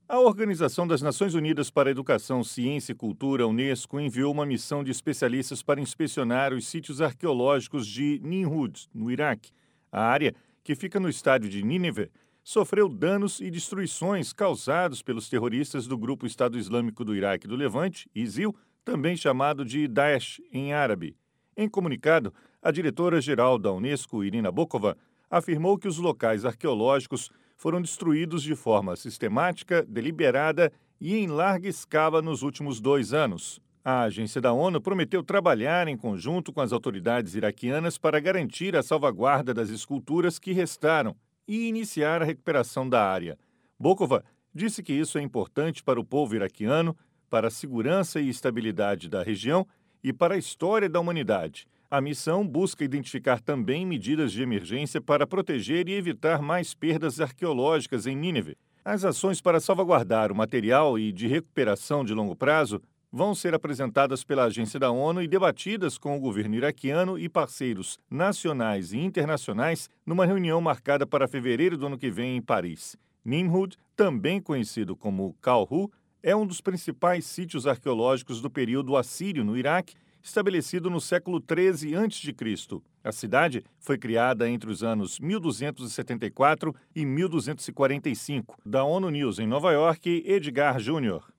A Organização das Nações Unidas para a Educação, Ciência e Cultura, Unesco, enviou uma missão de especialistas para inspecionar os sítios arqueológicos de Nimrud, no Iraque. A área, que fica no estádio de Nínive, sofreu danos e destruições causados pelos terroristas do grupo Estado Islâmico do Iraque e do Levante, ISIL, também chamado de Daesh em árabe. Em comunicado, a diretora-geral da Unesco, Irina Bokova, afirmou que os locais arqueológicos foram destruídos de forma sistemática, deliberada e em larga escala nos últimos 2 anos. A agência da ONU prometeu trabalhar em conjunto com as autoridades iraquianas para garantir a salvaguarda das esculturas que restaram e iniciar a recuperação da área. Bokova disse que isso é importante para o povo iraquiano, para a segurança e estabilidade da região e para a história da humanidade. A missão busca identificar também medidas de emergência para proteger e evitar mais perdas arqueológicas em Nínive. As ações para salvaguardar o material e de recuperação de longo prazo vão ser apresentadas pela agência da ONU e debatidas com o governo iraquiano e parceiros nacionais e internacionais numa reunião marcada para fevereiro do ano que vem em Paris. Nimrud, também conhecido como Kalhu, é um dos principais sítios arqueológicos do período assírio no Iraque, estabelecido no século XIII a.C. A cidade foi criada entre os anos 1274 e 1245. Da ONU News em Nova York, Edgar Júnior.